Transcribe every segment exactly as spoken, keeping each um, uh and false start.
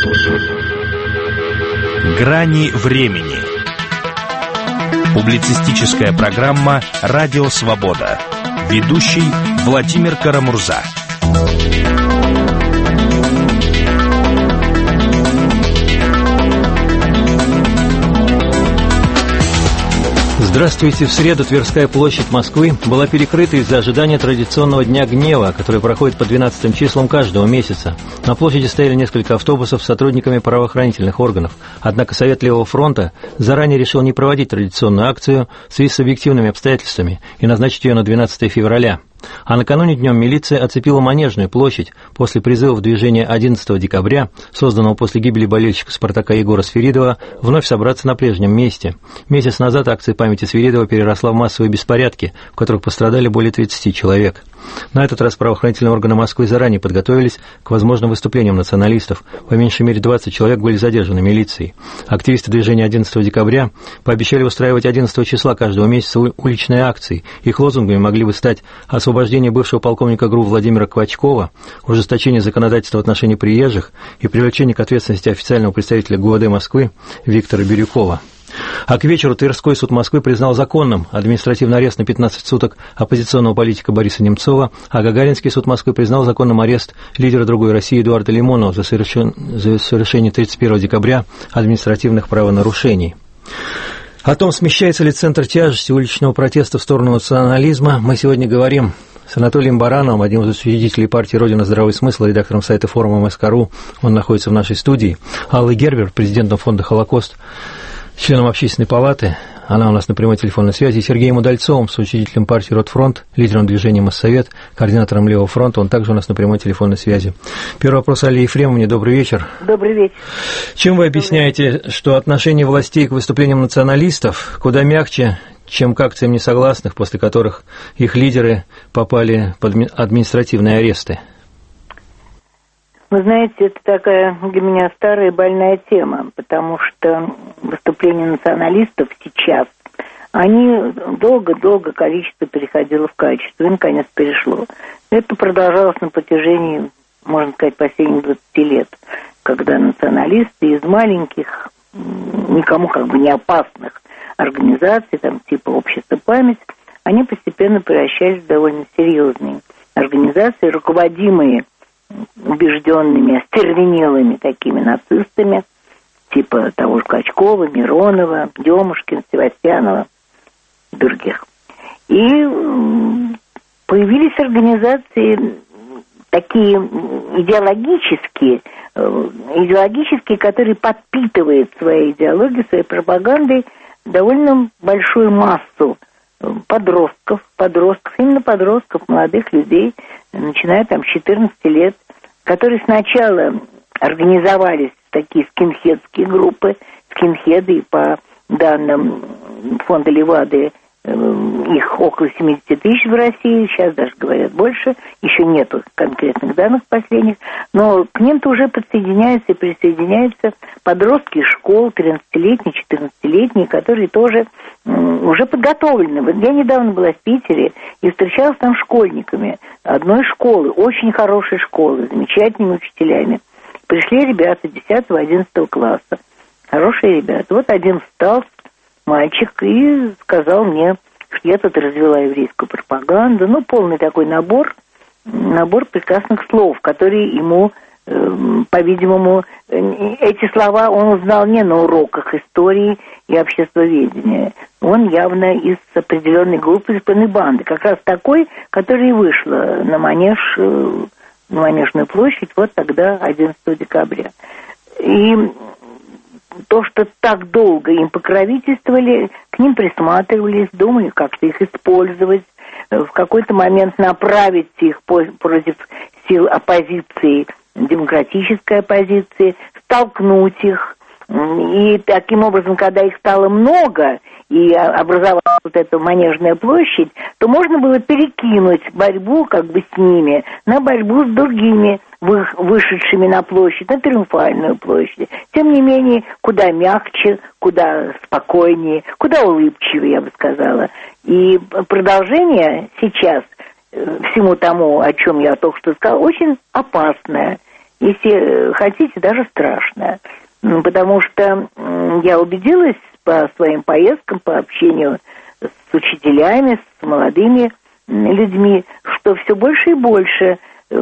Грани времени. Публицистическая программа «Радио Свобода». Ведущий Владимир Карамурза. Здравствуйте. В среду Тверская площадь Москвы была перекрыта из-за ожидания традиционного Дня гнева, который проходит по двенадцатым числам каждого месяца. На площади стояли несколько автобусов с сотрудниками правоохранительных органов. Однако Совет Левого фронта заранее решил не проводить традиционную акцию в связи с объективными обстоятельствами и назначить ее на двенадцатое февраля. А накануне днем милиция оцепила Манежную площадь после призыва в движение одиннадцатого декабря, созданного после гибели болельщика «Спартака» Егора Сферидова, вновь собраться на прежнем месте. Месяц назад акция памяти Сферидова переросла в массовые беспорядки, в которых пострадали более тридцати человек. На этот раз правоохранительные органы Москвы заранее подготовились к возможным выступлениям националистов. По меньшей мере двадцать человек были задержаны милицией. Активисты движения одиннадцатого декабря пообещали устраивать одиннадцатого числа каждого месяца уличные акции. Их лозунгами могли бы стать освобождение бывшего полковника ГРУ Владимира Квачкова, ужесточение законодательства в отношении приезжих и привлечение к ответственности официального представителя ГУВД Москвы Виктора Бирюкова. А к вечеру Тверской суд Москвы признал законным административный арест на пятнадцать суток оппозиционного политика Бориса Немцова, а Гагаринский суд Москвы признал законным арест лидера «Другой России» Эдуарда Лимонова за, совершен... за совершение тридцать первого декабря административных правонарушений. О том, смещается ли центр тяжести уличного протеста в сторону национализма, мы сегодня говорим с Анатолием Барановым, одним из учредителей партии «Родина. Здравый смысл», редактором сайта форума эм эс ка точка ру. Он находится в нашей студии. Аллой Гербер, президентом фонда «Холокост», членом Общественной палаты, она у нас на прямой телефонной связи, Сергеем Удальцовым, соучредителем партии «Ротфронт», лидером движения «Моссовет», координатором Левого фронта, он также у нас на прямой телефонной связи. Первый вопрос Алле Ефремовне. Добрый вечер. Добрый вечер. Чем вы объясняете, что отношение властей к выступлениям националистов куда мягче, чем к акциям несогласных, после которых их лидеры попали под административные аресты? Вы знаете, это такая для меня старая и больная тема, потому что выступления националистов сейчас, они долго-долго количество переходило в качество, и наконец перешло. Это продолжалось на протяжении, можно сказать, последних двадцати лет, когда националисты из маленьких, никому как бы не опасных организаций, там типа «Общество память», они постепенно превращались в довольно серьезные организации, руководимые убежденными, остервенелыми такими нацистами, типа того же Качкова, Миронова, Демушкина, Севастьянова, других. И появились организации такие идеологические, идеологические, которые подпитывают своей идеологией, своей пропагандой довольно большую массу подростков, подростков, именно подростков, молодых людей, начиная там с четырнадцати лет, которые сначала организовались в такие скинхедские группы, скинхеды, и по данным фонда Левады, их около семьдесят тысяч в России, сейчас даже говорят больше, еще нету конкретных данных последних, но к ним-то уже подсоединяются и присоединяются подростки из школ, тринадцатилетние, четырнадцатилетние, которые тоже уже подготовлены. Вот я недавно была в Питере и встречалась там с школьниками одной школы, очень хорошей школы, замечательными учителями. Пришли ребята десятого-одиннадцатого класса, хорошие ребята. Вот один встал, мальчик, и сказал мне, что я тут развела еврейскую пропаганду. Ну, полный такой набор, набор прекрасных слов, которые ему, э, по-видимому, эти слова он узнал не на уроках истории и обществоведения. Он явно из определенной группы, из пыльной банды. Как раз такой, которая и вышла на манеж, на Манежную площадь, вот тогда, одиннадцатого декабря. И то, что так долго им покровительствовали, к ним присматривались, думали как-то их использовать, в какой-то момент направить их против сил оппозиции, демократической оппозиции, столкнуть их. И таким образом, когда их стало много, и образовалась вот эта Манежная площадь, то можно было перекинуть борьбу как бы с ними на борьбу с другими вышедшими на площадь, на Триумфальную площадь. Тем не менее, куда мягче, куда спокойнее, куда улыбчивее, я бы сказала. И продолжение сейчас всему тому, о чем я только что сказала, очень опасное. если хотите, даже страшно. Потому что я убедилась по своим поездкам, по общению с учителями, с молодыми людьми, что все больше и больше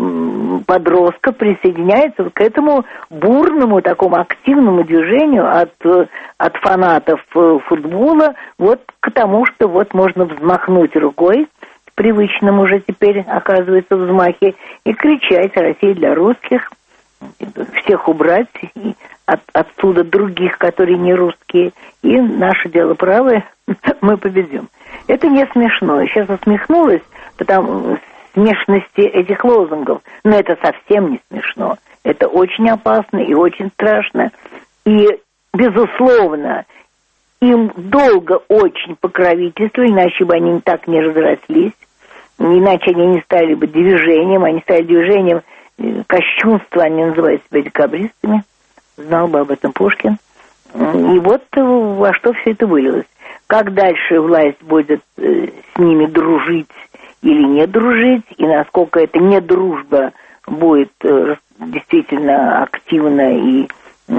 подростков присоединяется к этому бурному, такому активному движению от, от фанатов футбола вот к тому, что вот можно взмахнуть рукой, привычным уже теперь оказывается взмахе, и кричать «Россия для русских», всех убрать и от, отсюда других, которые не русские, и наше дело правое, мы победим. Это не смешно. Сейчас усмехнулась, потому смешности этих лозунгов, но это совсем не смешно. Это очень опасно и очень страшно. И, безусловно, им долго очень покровительствовали, иначе бы они так не разрослись, иначе они не стали бы движением, они стали движением кощунства, они называют себя декабристами, знал бы об этом Пушкин. И вот во что все это вылилось. Как дальше власть будет с ними дружить или не дружить, и насколько эта недружба будет действительно активна и, и,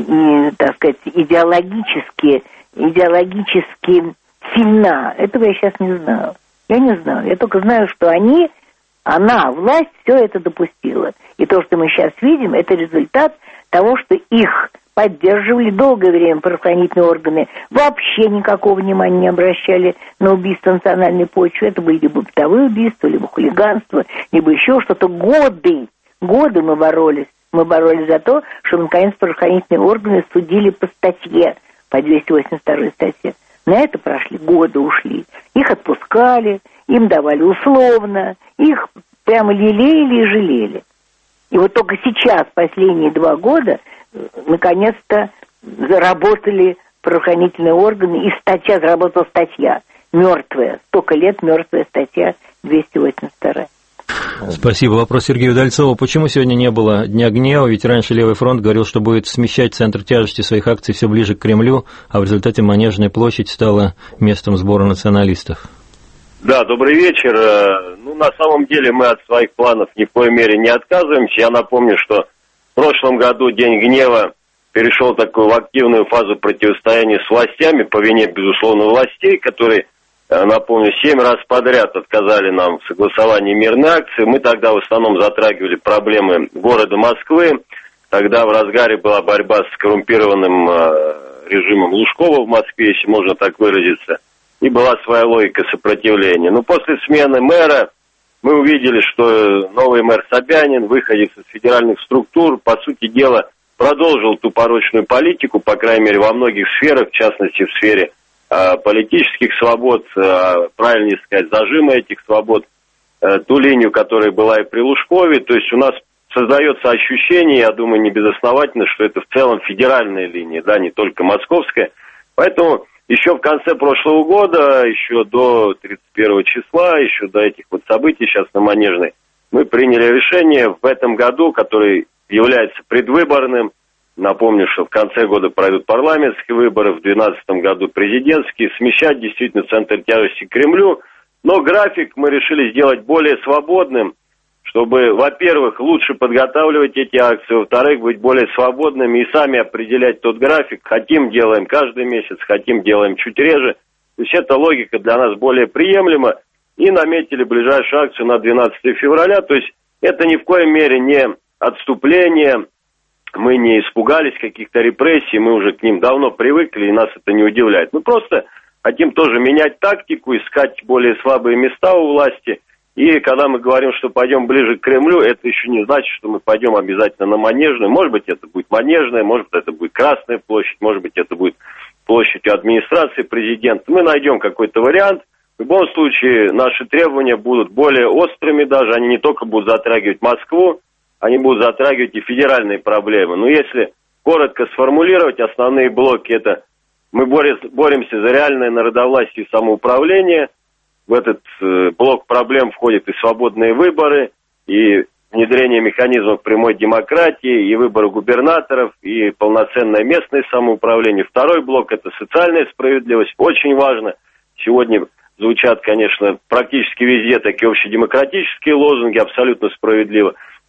и так сказать, идеологически, идеологически сильна, этого я сейчас не знаю. Я не знаю. Я только знаю, что они, она, власть, все это допустила. И то, что мы сейчас видим, это результат того, что их поддерживали долгое время правоохранительные органы, вообще никакого внимания не обращали на убийство национальной почвы. Это были либо бытовые убийства, либо хулиганство, либо еще что-то. Годы, годы мы боролись. Мы боролись за то, что, наконец, правоохранительные органы судили по статье, по двести восемьдесят второй статье. На это прошли годы, ушли. Их отпускали, им давали условно, их прямо лелеяли и жалели. И вот только сейчас, последние два года, наконец-то заработали правоохранительные органы, и статья, заработала статья мертвая, столько лет мертвая статья двести восемьдесят два. Спасибо. Вопрос Сергею Удальцову. Почему сегодня не было Дня гнева? Ведь раньше Левый фронт говорил, что будет смещать центр тяжести своих акций все ближе к Кремлю, а в результате Манежная площадь стала местом сбора националистов. Да, добрый вечер. Ну, на самом деле мы от своих планов ни в коей мере не отказываемся. Я напомню, что в прошлом году День гнева перешел такую в активную фазу противостояния с властями по вине, безусловно, властей, которые, напомню, семь раз подряд отказали нам в согласовании мирной акции. Мы тогда в основном затрагивали проблемы города Москвы. Тогда в разгаре была борьба с коррумпированным режимом Лужкова в Москве, если можно так выразиться. И была своя логика сопротивления. Но после смены мэра мы увидели, что новый мэр Собянин, выходец из федеральных структур, по сути дела, продолжил ту порочную политику, по крайней мере, во многих сферах, в частности, в сфере э, политических свобод, э, правильнее сказать, зажима этих свобод, э, ту линию, которая была и при Лужкове. То есть у нас создается ощущение, я думаю, не безосновательно, что это в целом федеральная линия, да, не только московская. Поэтому еще в конце прошлого года, еще до тридцать первого числа, еще до этих вот событий сейчас на Манежной, мы приняли решение в этом году, который является предвыборным. Напомню, что в конце года пройдут парламентские выборы, в две тысячи двенадцатом году президентские, смещать действительно центр тяжести к Кремлю. Но график мы решили сделать более свободным, чтобы, во-первых, лучше подготавливать эти акции, во-вторых, быть более свободными и сами определять тот график. Хотим, делаем каждый месяц, хотим, делаем чуть реже. То есть эта логика для нас более приемлема. И наметили ближайшую акцию на двенадцатое февраля. То есть это ни в коей мере не отступление. Мы не испугались каких-то репрессий, мы уже к ним давно привыкли, и нас это не удивляет. Мы просто хотим тоже менять тактику, искать более слабые места у власти. И когда мы говорим, что пойдем ближе к Кремлю, это еще не значит, что мы пойдем обязательно на Манежную. Может быть, это будет Манежная, может быть, это будет Красная площадь, может быть, это будет площадь администрации президента. Мы найдем какой-то вариант. В любом случае, наши требования будут более острыми даже. Они не только будут затрагивать Москву, они будут затрагивать и федеральные проблемы. Но если коротко сформулировать, основные блоки — это мы боремся за реальное народовластие и самоуправление. В этот э, блок проблем входят и свободные выборы, и внедрение механизмов прямой демократии, и выборы губернаторов, и полноценное местное самоуправление. Второй блок — это социальная справедливость. Очень важно. Сегодня звучат, конечно, практически везде такие общедемократические лозунги, абсолютно справедливо.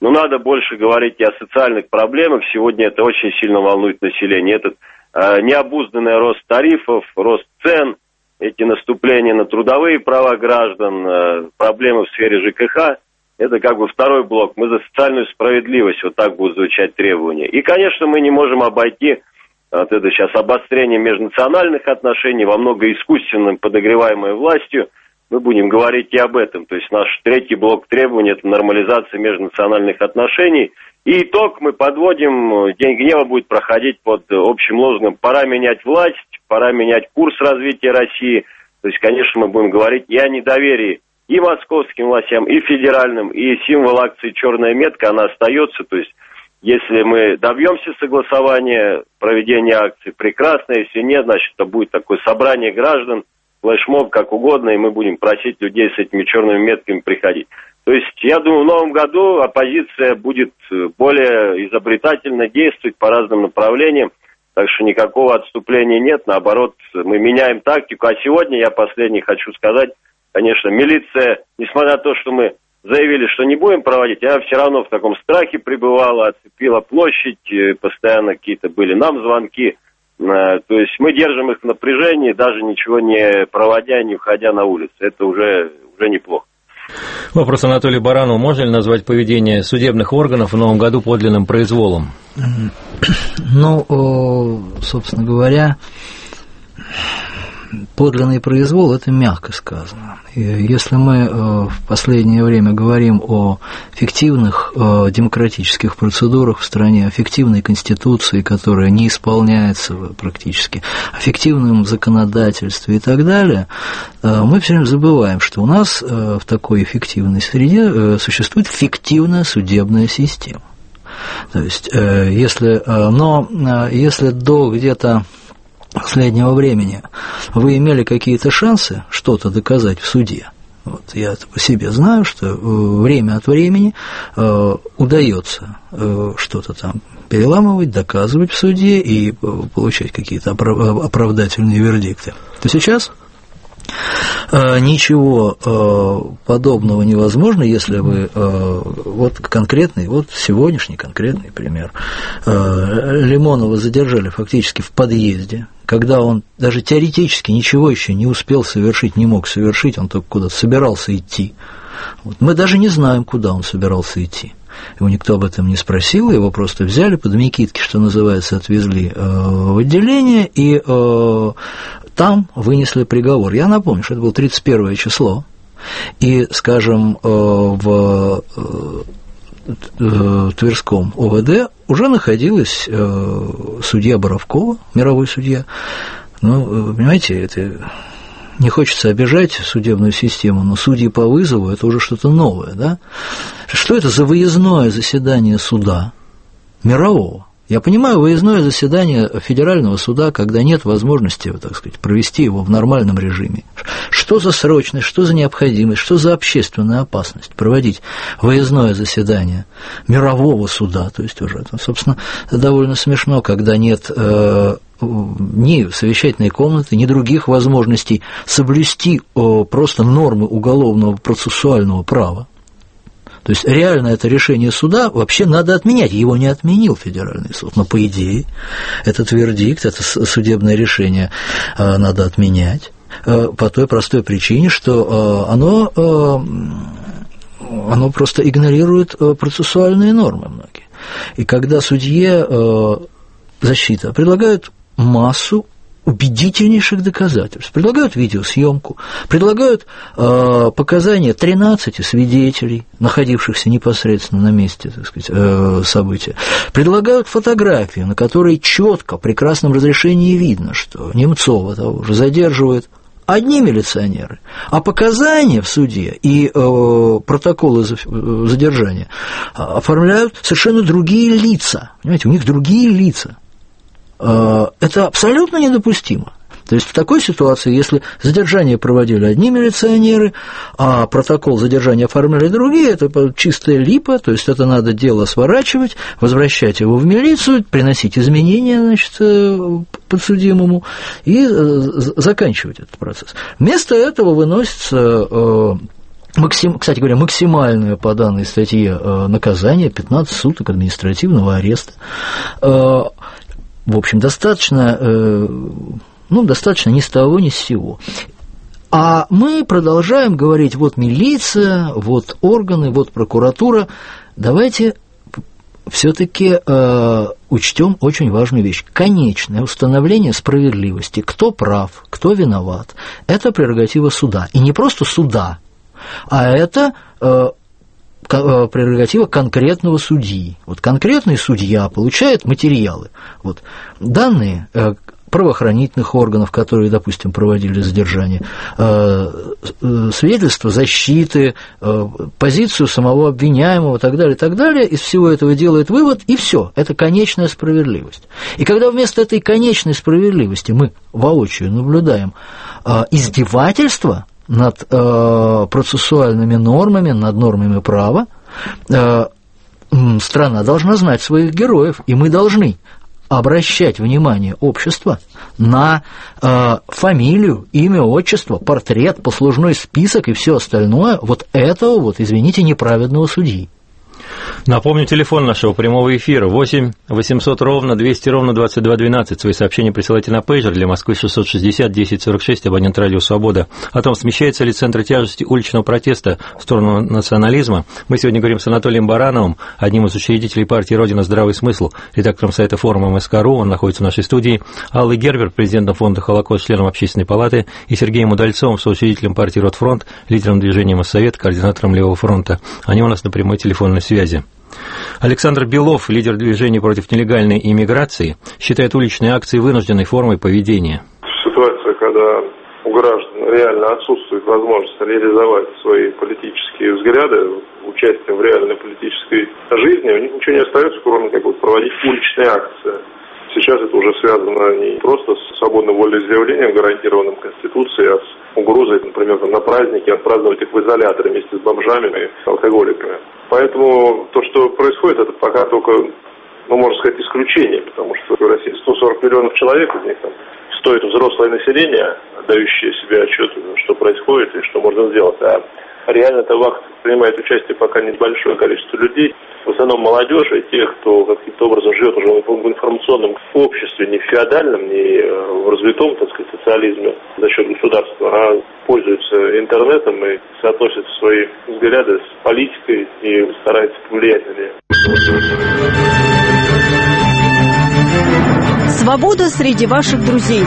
Но надо больше говорить и о социальных проблемах. Сегодня это очень сильно волнует население. Этот э, необузданный рост тарифов, рост цен, эти наступления на трудовые права граждан, э, проблемы в сфере ЖКХ. Это как бы второй блок. Мы за социальную справедливость, вот так будут звучать требования. И, конечно, мы не можем обойти вот это сейчас обострение межнациональных отношений, во много искусственным, подогреваемой властью. Мы будем говорить и об этом. То есть наш третий блок требований – это нормализация межнациональных отношений. И итог мы подводим, День гнева будет проходить под общим лозунгом «Пора менять власть, пора менять курс развития России». То есть, конечно, мы будем говорить и о недоверии и московским властям, и федеральным, и символ акции «Черная метка», она остается. То есть, если мы добьемся согласования, проведения акции, прекрасно. Если нет, значит, это будет такое собрание граждан, флешмоб, как угодно, и мы будем просить людей с этими черными метками приходить. То есть, я думаю, в новом году оппозиция будет более изобретательно действовать по разным направлениям, так что никакого отступления нет, наоборот, мы меняем тактику. А сегодня, я последний хочу сказать, конечно, милиция, несмотря на то, что мы заявили, что не будем проводить, я все равно в таком страхе пребывала, оцепила площадь, постоянно какие-то были нам звонки. То есть мы держим их в напряжении, даже ничего не проводя, не входя на улицу. Это уже, уже неплохо. Вопрос Анатолию Баранову. Можно ли назвать поведение судебных органов в новом году подлинным произволом? Ну, собственно говоря, подлинный произвол – это мягко сказано. И если мы в последнее время говорим о фиктивных демократических процедурах в стране, о фиктивной конституции, которая не исполняется практически, о фиктивном законодательстве и так далее, мы все время забываем, что у нас в такой фиктивной среде существует фиктивная судебная система. То есть, если, но если до где-то последнего времени вы имели какие-то шансы что-то доказать в суде, вот я по себе знаю, что время от времени э, удается э, что-то там переламывать, доказывать в суде и получать какие-то оправдательные вердикты, то сейчас э, ничего э, подобного невозможно, если вы э, вот конкретный, вот сегодняшний конкретный пример. Э, Лимонова задержали фактически в подъезде, когда он даже теоретически ничего еще не успел совершить, не мог совершить, он только куда-то собирался идти. Вот. Мы даже не знаем, куда он собирался идти. Его никто об этом не спросил, его просто взяли под мекитки, что называется, отвезли э, в отделение, и э, там вынесли приговор. Я напомню, что это было тридцать первое число, и, скажем, э, в э, Тверском ОВД уже находилась э, судья Боровкова, мировой судья. Ну, вы понимаете, это не хочется обижать судебную систему, но судьи по вызову – это уже что-то новое, да? Что это за выездное заседание суда мирового? Я понимаю, выездное заседание федерального суда, когда нет возможности, так сказать, провести его в нормальном режиме. Что за срочность, что за необходимость, что за общественная опасность проводить выездное заседание мирового суда, то есть уже, собственно, довольно смешно, когда нет э, ни совещательной комнаты, ни других возможностей соблюсти э, просто нормы уголовного процессуального права. То есть реально это решение суда вообще надо отменять. Его не отменил федеральный суд, но по идее этот вердикт, это судебное решение надо отменять по той простой причине, что оно, оно просто игнорирует процессуальные нормы многие. И когда судье защита предлагают массу убедительнейших доказательств. Предлагают видеосъемку, предлагают э, показания тринадцати свидетелей, находившихся непосредственно на месте, так сказать, э, события. Предлагают фотографию, на которой четко, при красном разрешении видно, что Немцова того же задерживают одни милиционеры, а показания в суде и э, протоколы задержания оформляют совершенно другие лица. Понимаете, у них другие лица. Это абсолютно недопустимо. То есть в такой ситуации, если задержание проводили одни милиционеры, а протокол задержания оформляли другие, это чистая липа, то есть это надо дело сворачивать, возвращать его в милицию, приносить изменения, значит, подсудимому и заканчивать этот процесс. Вместо этого выносится Максим, кстати говоря, максимальное по данной статье наказание пятнадцать суток административного ареста. В общем, достаточно, ну, достаточно ни с того, ни с сего. А мы продолжаем говорить, вот милиция, вот органы, вот прокуратура. Давайте все-таки э, учтем очень важную вещь. Конечное установление справедливости, кто прав, кто виноват, это прерогатива суда. И не просто суда, а это э, прерогатива конкретного судьи. Вот конкретный судья получает материалы. Вот, данные э, правоохранительных органов, которые, допустим, проводили задержание, свидетельство защиты, позицию самого обвиняемого и так далее, и так далее, из всего этого делает вывод, и все, это конечная справедливость. И когда вместо этой конечной справедливости мы воочию наблюдаем издевательство над процессуальными нормами, над нормами права, страна должна знать своих героев, и мы должны обращать внимание общества на э, фамилию, имя, отчество, портрет, послужной список и все остальное вот этого вот, извините, неправедного судьи. Напомню, телефон нашего прямого эфира восемь восемьсот ровно двести ровно двадцать два двенадцать. Свои сообщения присылайте на пейджер для Москвы шестьсот шестьдесят десять сорок шесть, абонент радио «Свобода». О том, смещается ли центр тяжести уличного протеста в сторону национализма. Мы сегодня говорим с Анатолием Барановым, одним из учредителей партии «Родина. Здравый смысл», редактором сайта форума эм эс ка точка ру, он находится в нашей студии, Аллой Гербер, президентом фонда «Холокост», членом Общественной палаты, и Сергеем Удальцовым, соучредителем партии «Ротфронт», лидером движения «Моссовет», координатором Левого фронта. Они у нас на прямой телефонной связи. Александр Белов, лидер движения против нелегальной иммиграции, считает уличные акции вынужденной формой поведения. Ситуация, когда у граждан реально отсутствует возможность реализовать свои политические взгляды, участие в реальной политической жизни, у них ничего не остается, кроме как вот проводить уличные акции. Сейчас это уже связано не просто с свободным волеизъявлением, гарантированным Конституцией, а с угрозой, например, там, на праздники отпраздновать их в изоляторе вместе с бомжами и алкоголиками. Поэтому то, что происходит, это пока только, ну, можно сказать, исключение, потому что в России сто сорок миллионов человек, из них там стоит взрослое население, отдающее себе отчет, что происходит и что можно сделать. А реально в акции принимает участие пока небольшое количество людей, в основном молодежь и тех, кто каким-то образом живет уже в информационном обществе, не в феодальном, не в развитом, так сказать, социализме за счет государства, а пользуются интернетом и соотносят свои взгляды с политикой и стараются повлиять на нее. Свобода среди ваших друзей.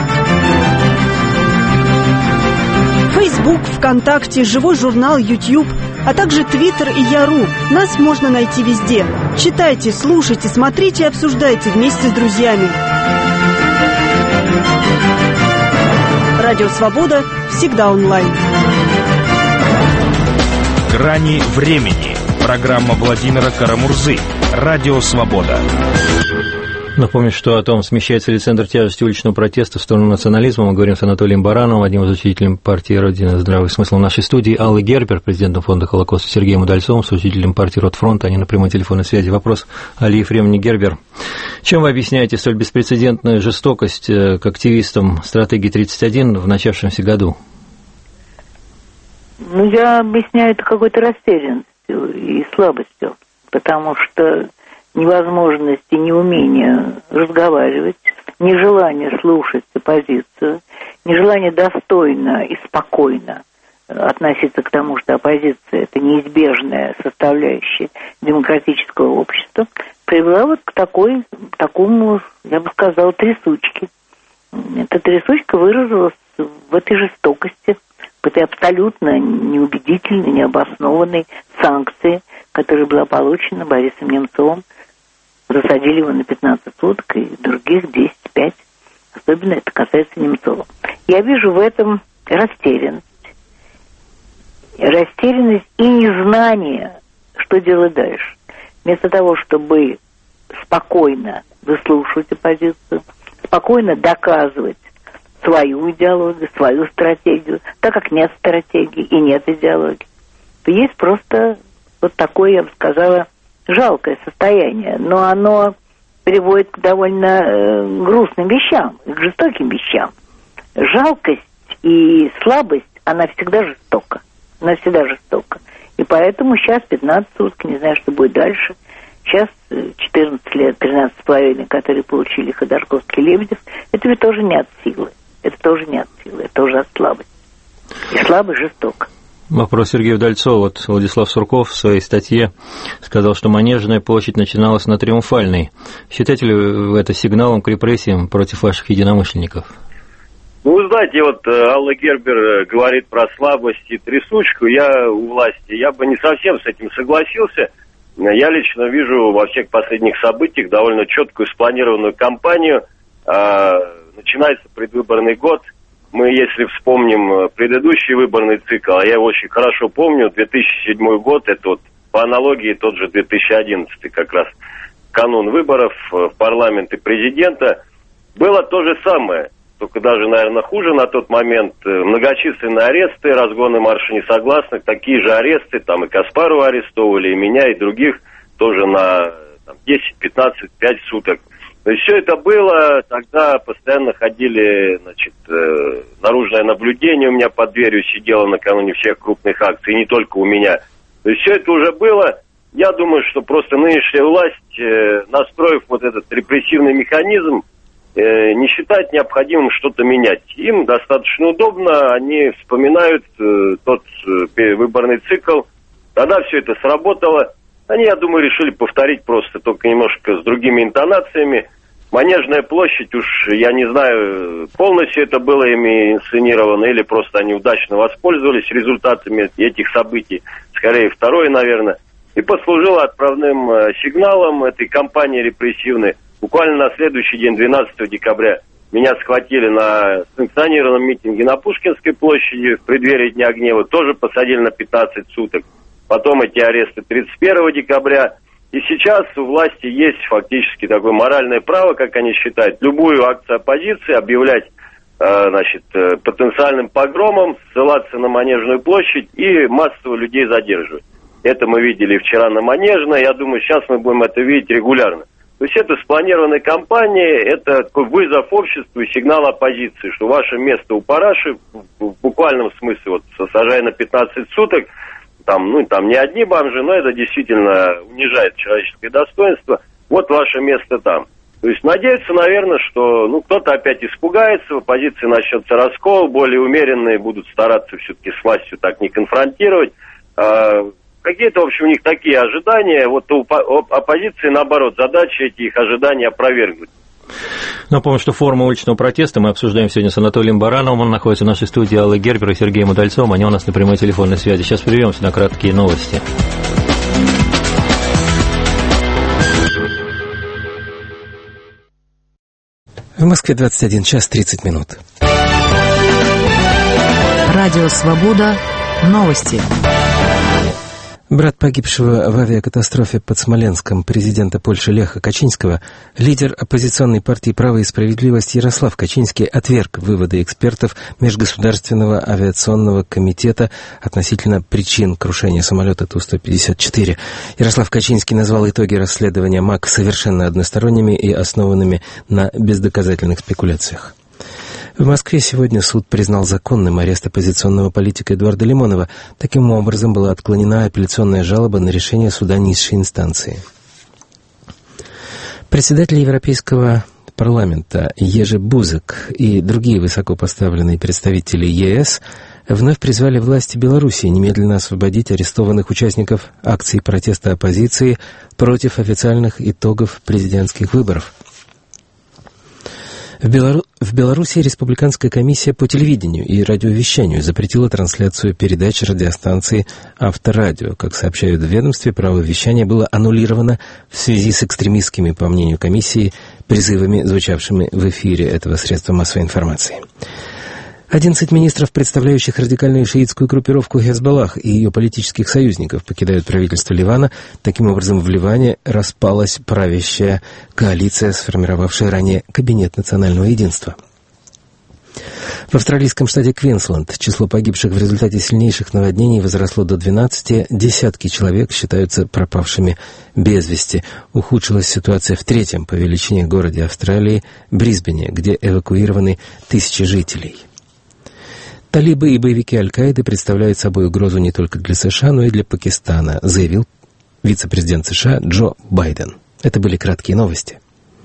Фейсбук, ВКонтакте, живой журнал, Ютьюб, а также Твиттер и Яру. Нас можно найти везде. Читайте, слушайте, смотрите и обсуждайте вместе с друзьями. Радио «Свобода» всегда онлайн. «Грани времени». Программа Владимира Карамурзы. Радио «Свобода». Напомню, что о том, смещается ли центр тяжести уличного протеста в сторону национализма, мы говорим с Анатолием Барановым, одним из учредителей партии «Родина. Здравый смысл» в нашей студии, Аллой Гербер, президентом фонда «Холокост», Сергеем Удальцовым, соучредителем партии «Ротфронт», они на прямой телефонной связи. Вопрос Алле Ефремовне Гербер. Чем вы объясняете столь беспрецедентную жестокость к активистам стратегии тридцать один в начавшемся году? Ну, я объясняю это какой-то растерянностью и слабостью, потому что невозможность и неумение разговаривать, нежелание слушать оппозицию, нежелание достойно и спокойно относиться к тому, что оппозиция – это неизбежная составляющая демократического общества, привела вот к такой, такому, я бы сказала, трясучке. Эта трясучка выразилась в этой жестокости, в этой абсолютно неубедительной, необоснованной санкции, которая была получена Борисом Немцовым. Засадили его на пятнадцать суток и других десять-пять. Особенно это касается Немцова. Я вижу в этом растерянность. Растерянность и незнание, что делать дальше. Вместо того, чтобы спокойно выслушивать оппозицию, спокойно доказывать свою идеологию, свою стратегию, так как нет стратегии и нет идеологии, то есть просто вот такое, я бы сказала, жалкое состояние, но оно приводит к довольно э, грустным вещам, к жестоким вещам. Жалкость и слабость, она всегда жестока. Она всегда жестока. И поэтому сейчас пятнадцать суток, не знаю, что будет дальше. Сейчас четырнадцать лет, тринадцать с половиной, которые получили Ходорковский, Лебедев, это ведь тоже не от силы. Это тоже не от силы, это тоже от слабости. И слабость жестоко. Вопрос Сергею Удальцову. Вот Владислав Сурков в своей статье сказал, что Манежная площадь начиналась на Триумфальной. Считаете ли вы это сигналом к репрессиям против ваших единомышленников? Ну, вы знаете, вот Алла Гербер говорит про слабость и трясучку. Я у власти, я бы не совсем с этим согласился. Я лично вижу во всех последних событиях довольно четкую спланированную кампанию. Начинается предвыборный год. Мы, если вспомним предыдущий выборный цикл, а я его очень хорошо помню, две тысячи седьмой год, это вот по аналогии тот же две тысячи одиннадцатый, как раз канун выборов в парламент и президента, было то же самое, только даже, наверное, хуже на тот момент. Многочисленные аресты, разгоны марша несогласных, такие же аресты, там и Каспарова арестовывали, и меня, и других, тоже на там, десять, пятнадцать, пять суток. То есть все это было, тогда постоянно ходили, значит, э, наружное наблюдение у меня под дверью сидело накануне всех крупных акций, и не только у меня. То есть все это уже было. Я думаю, что просто нынешняя власть, э, настроив вот этот репрессивный механизм, э, не считает необходимым что-то менять. Им достаточно удобно, они вспоминают э, тот э, выборный цикл, тогда все это сработало. Они, я думаю, решили повторить просто, только немножко с другими интонациями. Манежная площадь, уж я не знаю, полностью это было ими инсценировано, или просто они удачно воспользовались результатами этих событий, скорее второе, наверное, и послужило отправным сигналом этой кампании репрессивной. Буквально на следующий день, двенадцатого декабря, меня схватили на санкционированном митинге на Пушкинской площади в преддверии Дня гнева, тоже посадили на пятнадцать суток. Потом эти аресты тридцать первого декабря. И сейчас у власти есть фактически такое моральное право, как они считают, любую акцию оппозиции объявлять, значит, потенциальным погромом, ссылаться на Манежную площадь и массово людей задерживать. Это мы видели вчера на Манежной, я думаю, сейчас мы будем это видеть регулярно. То есть это спланированная кампания, это такой вызов обществу и сигнал оппозиции, что ваше место у параши, в буквальном смысле, вот сажая на пятнадцать суток, там, ну, там не одни бомжи, но это действительно унижает человеческое достоинство. Вот ваше место там. То есть надеются, наверное, что ну, кто-то опять испугается, в оппозиции начнется раскол, более умеренные будут стараться все-таки с властью так не конфронтировать. А, какие-то, в общем, у них такие ожидания. Вот у оппозиции, наоборот, задача эти их ожидания опровергнуть. Напомню, что форма уличного протеста мы обсуждаем сегодня с Анатолием Барановым. Он находится в нашей студии, Аллой Гербер и Сергеем Удальцовым. Они у нас на прямой телефонной связи. Сейчас прервемся на краткие новости. В Москве двадцать один час тридцать минут. Радио «Свобода». Новости. Брат погибшего в авиакатастрофе под Смоленском президента Польши Леха Качинского, лидер оппозиционной партии «Право и справедливость» Ярослав Качинский отверг выводы экспертов Межгосударственного авиационного комитета относительно причин крушения самолета Ту сто пятьдесят четыре. Ярослав Качинский назвал итоги расследования МАК совершенно односторонними и основанными на бездоказательных спекуляциях. В Москве сегодня суд признал законным арест оппозиционного политика Эдуарда Лимонова. Таким образом, была отклонена апелляционная жалоба на решение суда низшей инстанции. Председатель Европейского парламента Ежи Бузек и другие высокопоставленные представители ЕС вновь призвали власти Беларуси немедленно освободить арестованных участников акций протеста оппозиции против официальных итогов президентских выборов. В, Белору... в Беларуси Республиканская комиссия по телевидению и радиовещанию запретила трансляцию передач радиостанции «Авторадио». Как сообщают в ведомстве, право вещания было аннулировано в связи с экстремистскими, по мнению комиссии, призывами, звучавшими в эфире этого средства массовой информации. одиннадцать министров, представляющих радикальную шиитскую группировку Хезболлах и ее политических союзников, покидают правительство Ливана. Таким образом, в Ливане распалась правящая коалиция, сформировавшая ранее Кабинет национального единства. В австралийском штате Квинсленд число погибших в результате сильнейших наводнений возросло до двенадцати. Десятки человек считаются пропавшими без вести. Ухудшилась ситуация в третьем по величине городе Австралии Брисбене, где эвакуированы тысячи жителей. Талибы и боевики Аль-Каиды представляют собой угрозу не только для США, но и для Пакистана, заявил вице-президент США Джо Байден. Это были краткие новости.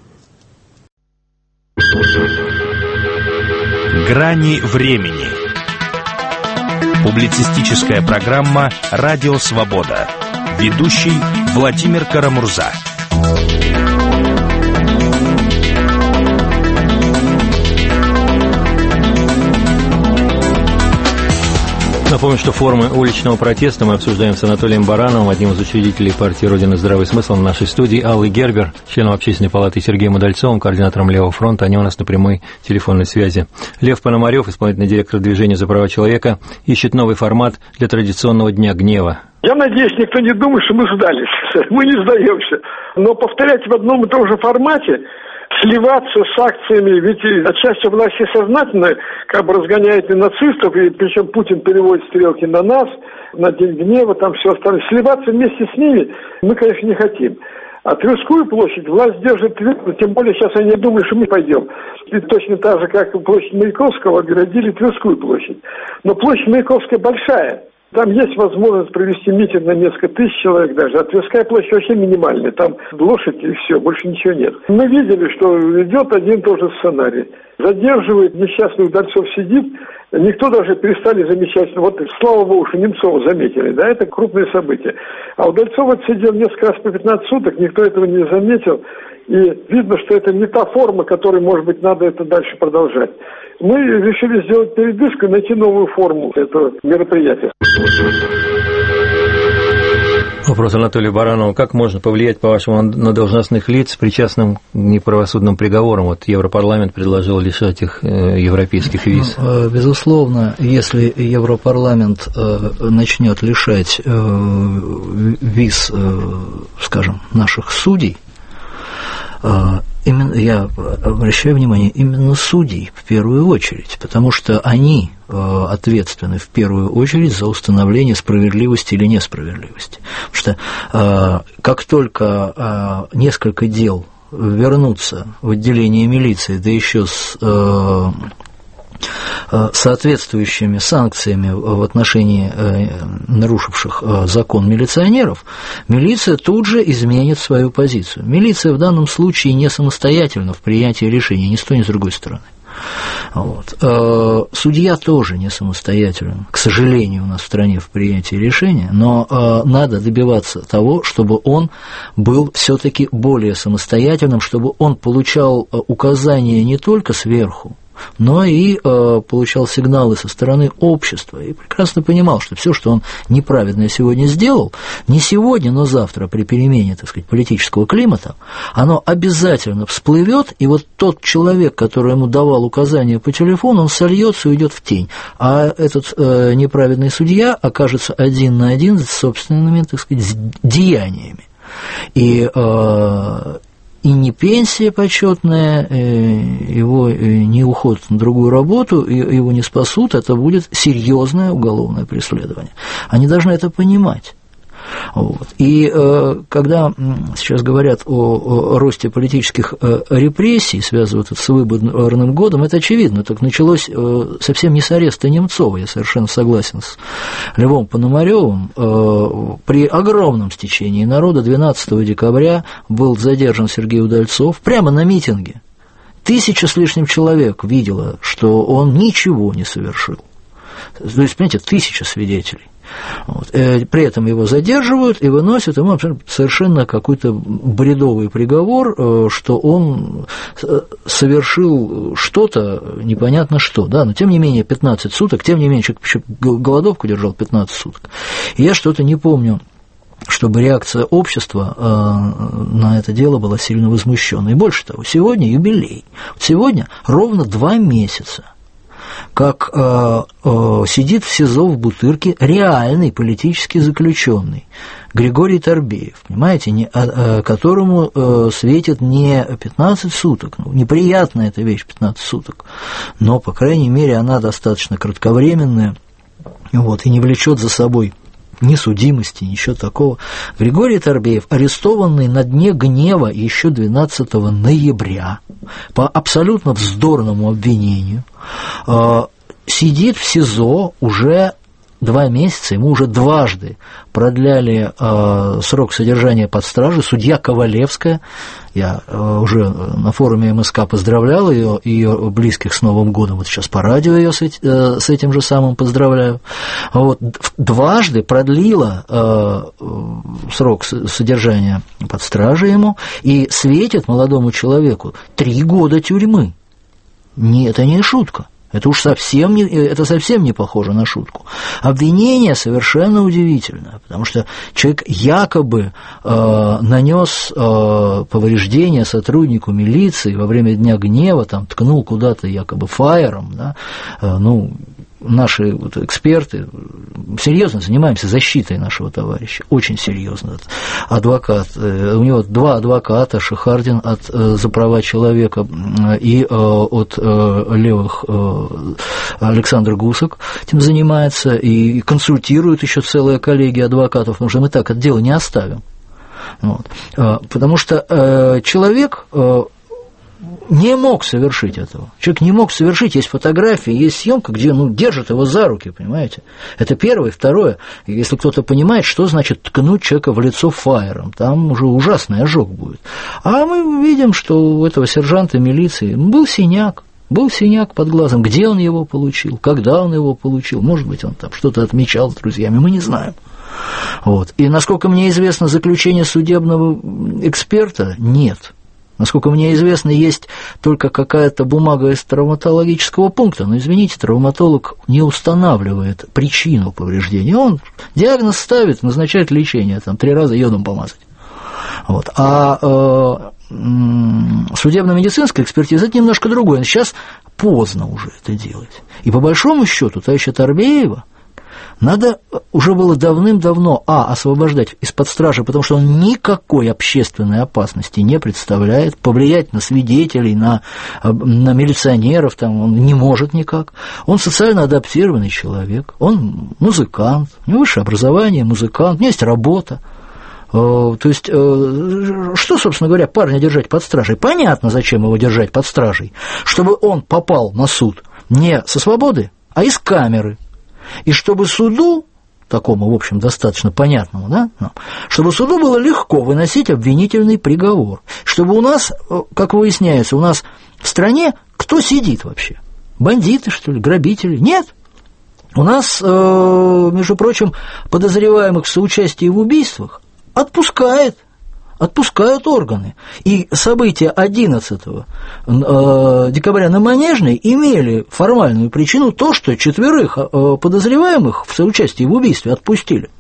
Грани времени. Публицистическая программа «Радио Свобода». Ведущий Владимир Карамурза. Напомню, что формы уличного протеста мы обсуждаем с Анатолием Барановым, одним из учредителей партии «Родина. Здравый смысл», в нашей студии, Аллой Гербер, членом Общественной палаты, Сергеем Удальцовым, координатором Левого фронта. Они у нас на прямой телефонной связи. Лев Пономарев, исполнительный директор движения «За права человека», ищет новый формат для традиционного Дня гнева. Я надеюсь, никто не думает, что мы сдались. Мы не сдаемся. Но повторять в одном и том же формате, сливаться с акциями, ведь отчасти власти сознательно как бы разгоняет и нацистов, и причем Путин переводит стрелки на нас, на День гнева, там все остальное. Сливаться вместе с ними мы, конечно, не хотим. А Тверскую площадь власть держит твердо, тем более сейчас они думают, что мы пойдем. И точно так же, как площадь Маяковского, оградили Тверскую площадь. Но площадь Маяковская большая. Там есть возможность провести митинг на несколько тысяч человек даже, а Тверская площадь вообще минимальная, там лошадь и все, больше ничего нет. Мы видели, что идет один и тот же сценарий. Задерживает, несчастный Удальцов сидит, никто даже перестали замечать, вот слава богу, что Немцова заметили, да, это крупное событие. А Удальцов отсидел несколько раз по пятнадцать суток, никто этого не заметил, и видно, что это не та форма, которой, может быть, надо это дальше продолжать. Мы решили сделать передышку и найти новую форму этого мероприятия. Вопрос Анатолию Баранову. Как можно повлиять, по-вашему, на должностных лиц, причастным к неправосудным приговорам? Вот Европарламент предложил лишать их э, европейских виз. Ну, безусловно, если Европарламент э, начнет лишать э, виз, э, скажем, наших судей, э, именно, я обращаю внимание, именно судей в первую очередь, потому что они ответственны в первую очередь за установление справедливости или несправедливости. Потому что э, как только э, несколько дел вернутся в отделение милиции, да еще с э, соответствующими санкциями в отношении нарушивших закон милиционеров, милиция тут же изменит свою позицию. Милиция в данном случае не самостоятельна в принятии решений ни с той, ни с другой стороны. Вот. Судья тоже не самостоятелен, к сожалению, у нас в стране в принятии решения, но надо добиваться того, чтобы он был все-таки более самостоятельным, чтобы он получал указания не только сверху, но и э, получал сигналы со стороны общества и прекрасно понимал, что все, что он неправедно сегодня сделал, не сегодня, но завтра при перемене, так сказать, политического климата, оно обязательно всплывет, и вот тот человек, который ему давал указания по телефону, он сольется и уйдет в тень, а этот э, неправедный судья окажется один на один с собственными, так сказать, деяниями. И э, И не пенсия почетная, его не уход на другую работу, его не спасут, это будет серьезное уголовное преследование. Они должны это понимать. Вот. И э, когда сейчас говорят о, о росте политических э, репрессий, связывают это с выборным годом, это очевидно. Так началось э, совсем не с ареста Немцова, я совершенно согласен с Львом Пономарёвым. Э, при огромном стечении народа двенадцатого декабря был задержан Сергей Удальцов прямо на митинге. Тысяча с лишним человек видела, что он ничего не совершил. То есть, понимаете, тысяча свидетелей. Вот. При этом его задерживают и выносят ему совершенно какой-то бредовый приговор, что он совершил что-то, непонятно что, да, но тем не менее пятнадцать суток, тем не менее человек еще голодовку держал пятнадцать суток. И я что-то не помню, чтобы реакция общества на это дело была сильно возмущена. И больше того, сегодня юбилей. Сегодня ровно два месяца. Как э, э, сидит в СИЗО в Бутырке реальный политический заключенный Григорий Торбеев, понимаете, не, э, которому э, светит не пятнадцать суток, ну, неприятная эта вещь, пятнадцать суток, но, по крайней мере, она достаточно кратковременная, вот, и не влечет за собой ни судимости, ничего такого. Григорий Торбеев, арестованный на Дне гнева еще двенадцатого ноября по абсолютно вздорному обвинению, сидит в СИЗО уже два месяца, ему уже дважды продляли э, срок содержания под стражей. Судья Ковалевская, я э, уже на форуме эм эс ка поздравлял ее и ее близких с Новым годом, вот сейчас по радио ее с, э, с этим же самым поздравляю. Вот, дважды продлила э, срок содержания под стражей ему, и светит молодому человеку три года тюрьмы. Не, это не шутка. Это уж совсем не, это совсем не похоже на шутку. Обвинение совершенно удивительное, потому что человек якобы э, нанес э, повреждение сотруднику милиции во время Дня гнева, там, ткнул куда-то якобы фаером, да, э, ну, наши вот эксперты серьезно занимаемся защитой нашего товарища, очень серьезно. Адвокат, у него два адвоката, Шихардин от «За права человека» и от левых Александр Гусак этим занимается, и консультирует еще целая коллегия адвокатов, потому что мы так это дело не оставим. Вот. Потому что человек не мог совершить этого. Человек не мог совершить. Есть фотографии, есть съемка, где, ну, держат его за руки, понимаете? Это первое. Второе, если кто-то понимает, что значит ткнуть человека в лицо фаером, там уже ужасный ожог будет. А мы видим, что у этого сержанта милиции был синяк. Был синяк под глазом. Где он его получил? Когда он его получил? Может быть, он там что-то отмечал с друзьями. Мы не знаем. Вот. И, насколько мне известно, заключение судебного эксперта нет. Насколько мне известно, есть только какая-то бумага из травматологического пункта, но, извините, травматолог не устанавливает причину повреждения. Он диагноз ставит, назначает лечение, там, три раза йодом помазать. Вот. А э, судебно-медицинская экспертиза – это немножко другое. Сейчас поздно уже это делать. И по большому счету товарища Торбеева надо уже было давным-давно, а, освобождать из-под стражи, потому что он никакой общественной опасности не представляет, повлиять на свидетелей, на, на милиционеров там он не может никак. Он социально адаптированный человек, он музыкант, у него высшее образование, музыкант, у него есть работа. То есть, что, собственно говоря, парня держать под стражей? Понятно, зачем его держать под стражей. Чтобы он попал на суд не со свободы, а из камеры. И чтобы суду, такому, в общем, достаточно понятному, да, чтобы суду было легко выносить обвинительный приговор. Чтобы у нас, как выясняется, у нас в стране кто сидит вообще? Бандиты, что ли, грабители? Нет. У нас, между прочим, подозреваемых в соучастии в убийствах отпускает, отпускают органы. И события одиннадцатого декабря на Манежной имели формальную причину то, что четверых подозреваемых в соучастии в убийстве отпустили.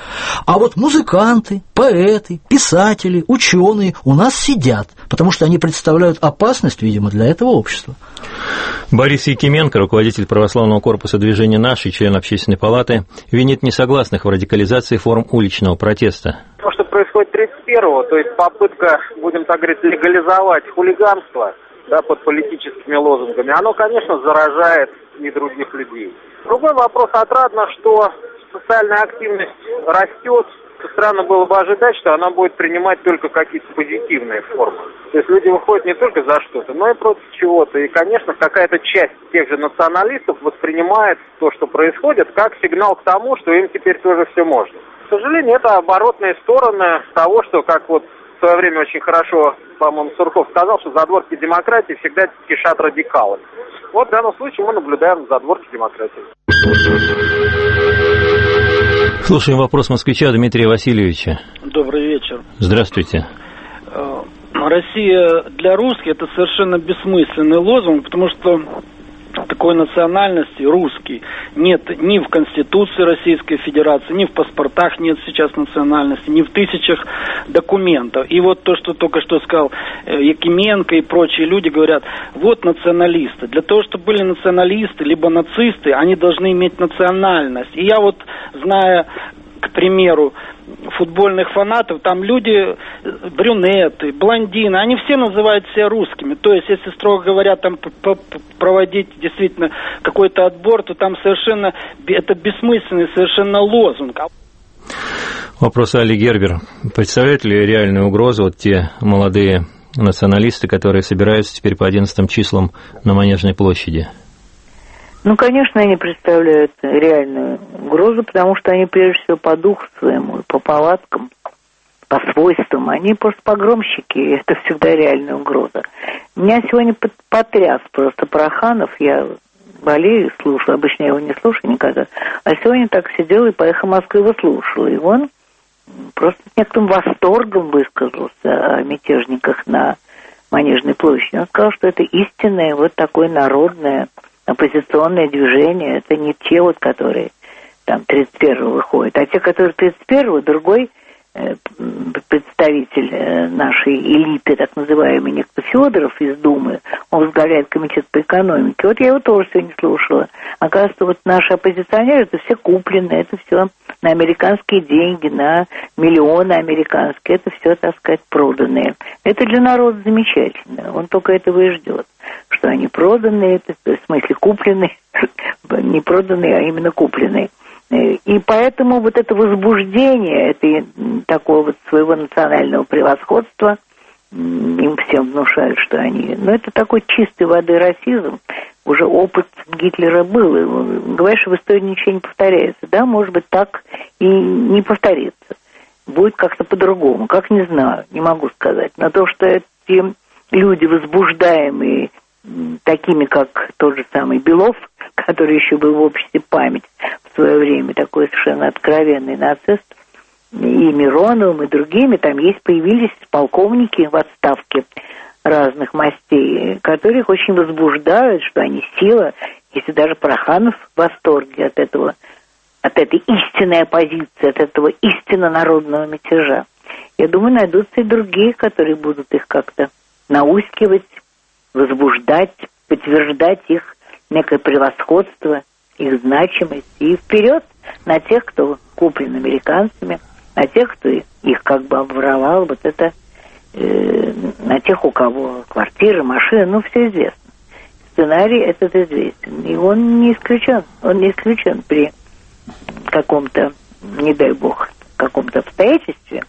А вот музыканты, поэты, писатели, ученые у нас сидят, потому что они представляют опасность, видимо, для этого общества. Борис Якименко, руководитель православного корпуса движения «Наш» и член Общественной палаты, винит несогласных в радикализации форм уличного протеста. То, что происходит тридцать первого, то есть попытка, будем так говорить, легализовать хулиганство, да, под политическими лозунгами, оно, конечно, заражает и других людей. Другой вопрос отрадно, что социальная активность растет. Странно было бы ожидать, что она будет принимать только какие-то позитивные формы. То есть люди выходят не только за что-то, но и против чего-то. И, конечно, какая-то часть тех же националистов воспринимает то, что происходит, как сигнал к тому, что им теперь тоже все можно. К сожалению, это оборотные стороны того, что, как вот в свое время очень хорошо, по-моему, Сурков сказал, что задворки демократии всегда кишат радикалы. Вот в данном случае мы наблюдаем задворки демократии. Слушаем вопрос москвича Дмитрия Васильевича. Добрый вечер. Здравствуйте. Россия для русских – это совершенно бессмысленный лозунг, потому что такой национальности русский нет ни в Конституции Российской Федерации, ни в паспортах нет сейчас национальности, ни в тысячах документов. И вот то, что только что сказал Якименко и прочие люди, говорят, вот националисты. Для того, чтобы были националисты, либо нацисты, они должны иметь национальность. И я вот, зная, к примеру, футбольных фанатов, там люди брюнеты, блондины, они все называют себя русскими. То есть, если, строго говоря, там проводить действительно какой-то отбор, то там совершенно, это бессмысленный совершенно лозунг. Вопрос Али Гербер. Представляют ли реальную угрозу вот те молодые националисты, которые собираются теперь по одиннадцатым числам на Манежной площади? Ну, конечно, они представляют реальную угрозу, потому что они, прежде всего, по духу своему, по повадкам, по свойствам, они просто погромщики, и это всегда реальная угроза. Меня сегодня потряс просто Проханов, я болею, слушаю, обычно я его не слушаю никогда, а сегодня так сидел и по «Эхо Москвы» его слушал, и он просто с некоторым восторгом высказался о мятежниках на Манежной площади. Он сказал, что это истинное вот такое народное оппозиционное движение, это не те вот, которые там тридцать первого выходят, а те, которые тридцать первого, другой э, представитель э, нашей элиты, так называемый некто Федоров из Думы, он возглавляет комитет по экономике. Вот я его тоже сегодня слушала. Оказывается, вот наши оппозиционеры, это все купленные, это все на американские деньги, на миллионы американские, это все, так сказать, проданные. Это для народа замечательно, он только этого и ждет, что они проданные, это, в смысле купленные, не проданные, а именно купленные. И поэтому вот это возбуждение, это такого вот своего национального превосходства, им всем внушают, что они... Ну, это такой чистой воды расизм. Уже опыт Гитлера был. И, говоришь, в истории ничего не повторяется. Да, может быть, так и не повторится. Будет как-то по-другому. Как, не знаю, не могу сказать. Но то, что эти люди, возбуждаемые такими, как тот же самый Белов, который еще был в обществе «Память» в свое время, такой совершенно откровенный нацист, и Мироновым, и другими, там есть, появились полковники в отставке разных мастей, которых очень возбуждают, что они сила, если даже Проханов в восторге от этого, от этой истинной оппозиции, от этого истинно народного мятежа. Я думаю, найдутся и другие, которые будут их как-то наускивать, возбуждать, подтверждать их некое превосходство, их значимость, и вперед на тех, кто куплен американцами, на тех, кто их как бы обворовал, вот это, э, на тех, у кого квартиры, машины, ну, все известно. Сценарий этот известен, и он не исключен, он не исключен при каком-то, не дай бог, каком-то обстоятельстве,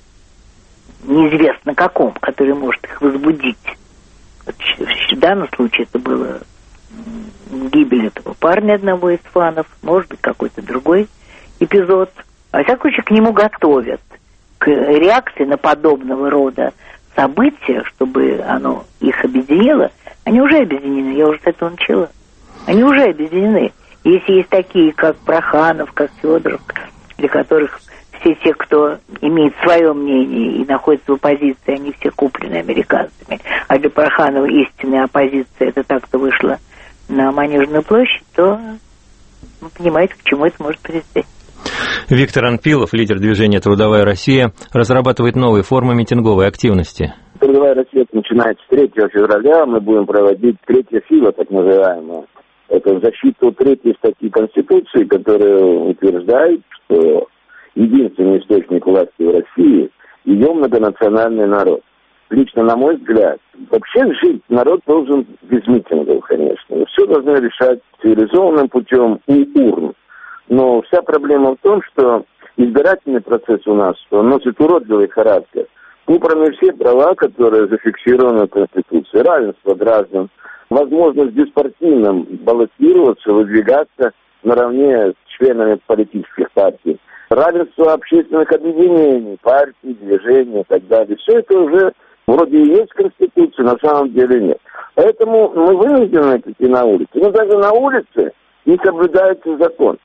неизвестно каком, который может их возбудить. Вот в данном случае это было гибель этого парня, одного из фанов, может быть, какой-то другой эпизод. Во всяком случае, к нему готовят, к реакции на подобного рода события, чтобы оно их объединило. Они уже объединены, я уже с этого начала. Они уже объединены. Если есть такие, как Проханов, как Федоров, для которых все те, кто имеет свое мнение и находится в оппозиции, они все куплены американцами, а для Проханова истинная оппозиция, это так, кто вышла на Манежную площадь, то вы понимаете, к чему это может привести. Виктор Анпилов, лидер движения «Трудовая Россия», разрабатывает новые формы митинговой активности. «Трудовая Россия» начинается с третьего февраля. Мы будем проводить третья сила, так называемая. Это в защиту третьей статьи Конституции, которая утверждает, что единственный источник власти в России – ее многонациональный народ. Лично, на мой взгляд, вообще жить народ должен без митингов, конечно. Все должно решать цивилизованным путем и урн. Но вся проблема в том, что избирательный процесс у нас носит уродливый характер. Убраны все права, которые зафиксированы в Конституции. Равенство граждан, возможность беспартийным баллотироваться, выдвигаться наравне с членами политических партий. Равенство общественных объединений, партий, движений и так далее. Все это уже вроде и есть в Конституции, на самом деле нет. Поэтому мы вынуждены идти на улице. Но даже на улице не соблюдается закон.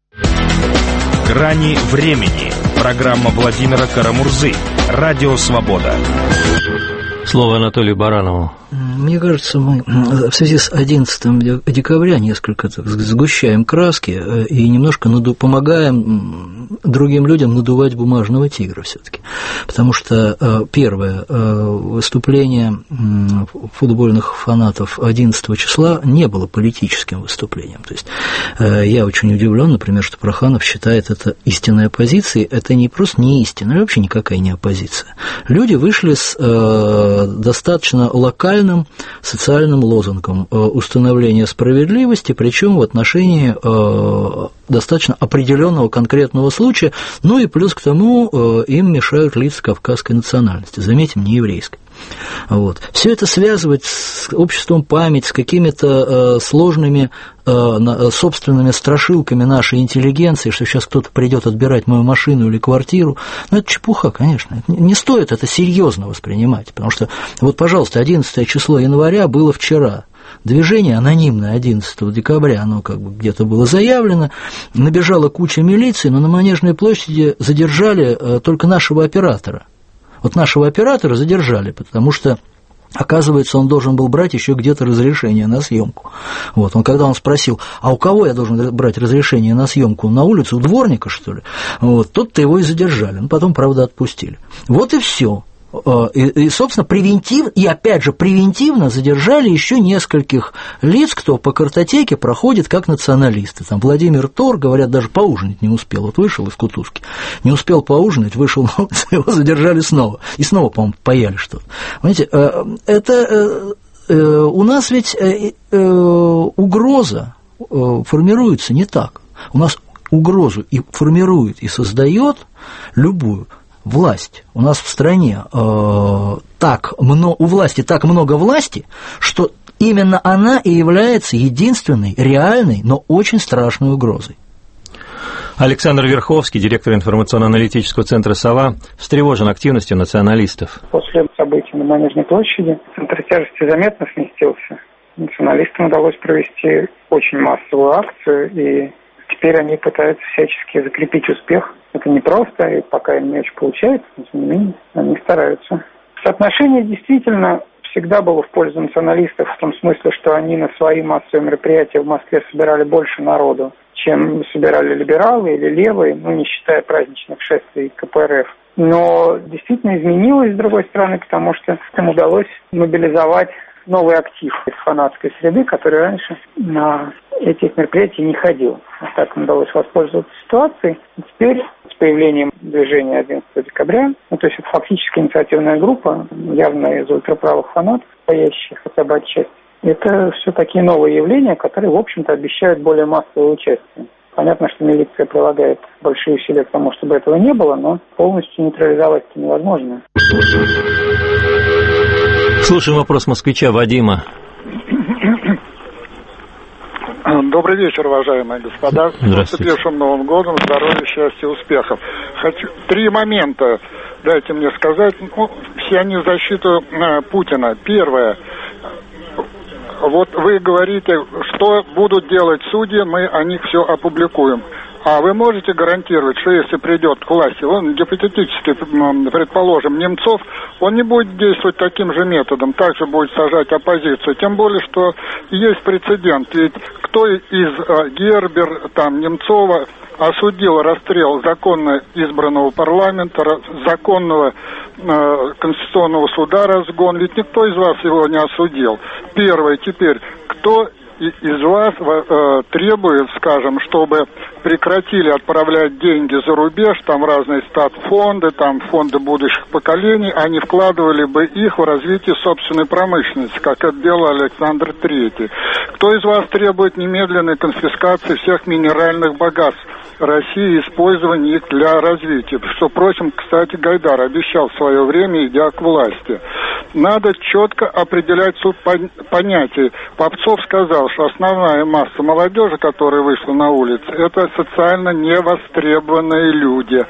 «Грани времени». Программа Владимира Карамурзы. Радио «Свобода». Слово Анатолию Баранову. Мне кажется, мы в связи с одиннадцатым декабря несколько так, сгущаем краски и немножко наду, помогаем другим людям надувать бумажного тигра все-таки. Потому что первое выступление футбольных фанатов одиннадцатого числа не было политическим выступлением. То есть я очень удивлен, например, что Проханов считает это истинной оппозицией. Это не просто не истина, а вообще никакая не оппозиция. Люди вышли с достаточно локальным социальным лозунгом установления справедливости, причем в отношении достаточно определенного конкретного случая, ну и плюс к тому им мешают лица кавказской национальности, заметим, не еврейской. Вот. Все это связывать с обществом память, с какими-то э, сложными э, собственными страшилками нашей интеллигенции, что сейчас кто-то придет отбирать мою машину или квартиру, ну, это чепуха, конечно. Не, не стоит это серьезно воспринимать, потому что, вот, пожалуйста, одиннадцатое число января было вчера. Движение анонимное одиннадцатого декабря, оно как бы где-то было заявлено, набежала куча милиции, но на Манежной площади задержали э, только нашего оператора. Вот нашего оператора задержали, потому что, оказывается, он должен был брать еще где-то разрешение на съемку. Вот, он, когда он спросил, а у кого я должен брать разрешение на съемку? На улице, у дворника, что ли? Вот, тут-то его и задержали, ну, потом, правда, отпустили. Вот и все. И, и, собственно, превентив, и опять же превентивно задержали еще нескольких лиц, кто по картотеке проходит как националисты. Там Владимир Тор, говорят, даже поужинать не успел. Вот вышел из Кутузки, не успел поужинать, вышел на улицу, его задержали снова. И снова, по-моему, паяли что-то. Понимаете, это у нас ведь угроза формируется не так. У нас угрозу и формирует, и создает любую власть. У нас в стране э, так много, у власти так много власти, что именно она и является единственной реальной, но очень страшной угрозой. Александр Верховский, директор информационно-аналитического центра «Сова», встревожен активностью националистов. После событий на Манежной площади центр тяжести заметно сместился. Националистам удалось провести очень массовую акцию, и теперь они пытаются всячески закрепить успех. Это непросто, и пока им не очень получается, но тем не менее они стараются. Соотношение действительно всегда было в пользу националистов в том смысле, что они на свои массовые мероприятия в Москве собирали больше народу, чем собирали либералы или левые, ну, не считая праздничных шествий ка пэ эр эф. Но действительно изменилось, с другой стороны, потому что им удалось мобилизовать новый актив из фанатской среды, который раньше на этих мероприятий не ходил. Вот так им удалось воспользоваться ситуацией. И теперь с появлением движения одиннадцатого декабря, ну, то есть это фактически инициативная группа, явно из ультраправых фанатов, стоящих хотя бы отчасти, это все такие новые явления, которые, в общем-то, обещают более массовое участие. Понятно, что милиция прилагает большие усилия к тому, чтобы этого не было, но полностью нейтрализовать это невозможно. Слушаем вопрос москвича Вадима. Добрый вечер, уважаемые господа. С наступившим Новым годом, здоровья, счастья, успехов. Хочу три момента, дайте мне сказать. Ну, все они в защиту э, Путина. Первое. Вот вы говорите, что будут делать судьи, мы о них все опубликуем. А вы можете гарантировать, что если придет к власти, он гипотетически, предположим, Немцов, он не будет действовать таким же методом, также будет сажать оппозицию. Тем более, что есть прецедент. Ведь кто из э, Гербер, там, Немцова осудил расстрел законно избранного парламента, законного э, конституционного суда разгон, ведь никто из вас его не осудил. Первое, теперь, кто из вас э, требует, скажем, чтобы прекратили отправлять деньги за рубеж, там разные статфонды, там фонды будущих поколений, они вкладывали бы их в развитие собственной промышленности, как это делал Александр Третий. Кто из вас требует немедленной конфискации всех минеральных богатств России и использования их для развития? Что, впрочем, кстати, Гайдар обещал в свое время, идя к власти. Надо четко определять суть понятий. Попцов сказал, что основная масса молодежи, которая вышла на улицы, это социально невостребованные люди.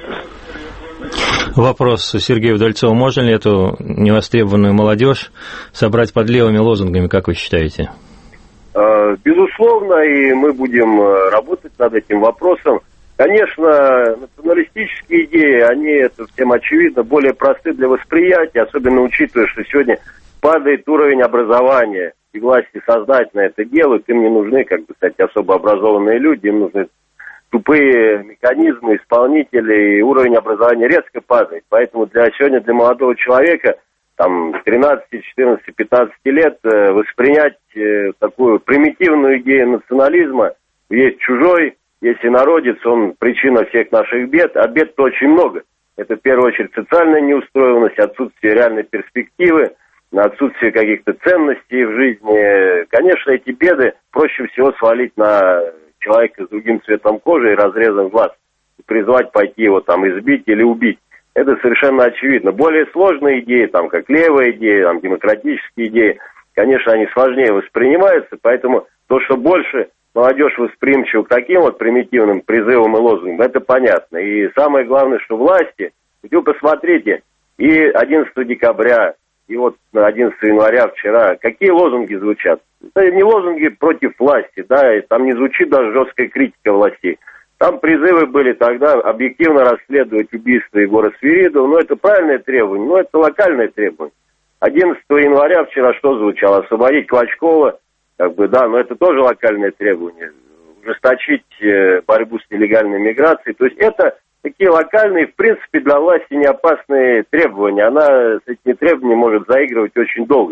Вопрос Сергею Удальцову. Можно ли эту невостребованную молодежь собрать под левыми лозунгами, как вы считаете? Безусловно, и мы будем работать над этим вопросом. Конечно, националистические идеи, они, это всем очевидно, более просты для восприятия, особенно учитывая, что сегодня падает уровень образования, и власти сознательно это делают, им не нужны, как бы, кстати, особо образованные люди, им нужны тупые механизмы, исполнители, и уровень образования резко падает. Поэтому для сегодня для молодого человека, там, тринадцати, четырнадцати, пятнадцати лет, воспринять такую примитивную идею национализма, есть чужой, есть инородец, он причина всех наших бед, а бед-то очень много. Это в первую очередь социальная неустроенность, отсутствие реальной перспективы, отсутствие каких-то ценностей в жизни. Конечно, эти беды проще всего свалить на человека с другим цветом кожи и разрезом глаз, и призвать пойти его там избить или убить. Это совершенно очевидно. Более сложные идеи, там, как левые идеи, там, демократические идеи, конечно, они сложнее воспринимаются, поэтому то, что больше молодежь восприимчива к таким вот примитивным призывам и лозунгам, это понятно. И самое главное, что власти, вы посмотрите, и одиннадцатого декабря, и вот одиннадцатого января вчера, какие лозунги звучат? Это не лозунги против власти, да, и там не звучит даже жесткая критика властей. Там призывы были тогда объективно расследовать убийство Егора Свиридова, но это правильное требование, но это локальное требование. одиннадцатого января вчера что звучало? Освободить Клочкова, как бы, да, но это тоже локальное требование. Ужесточить э, борьбу с нелегальной миграцией. То есть это такие локальные, в принципе, для власти не опасные требования. Она с этими требованиями может заигрывать очень долго.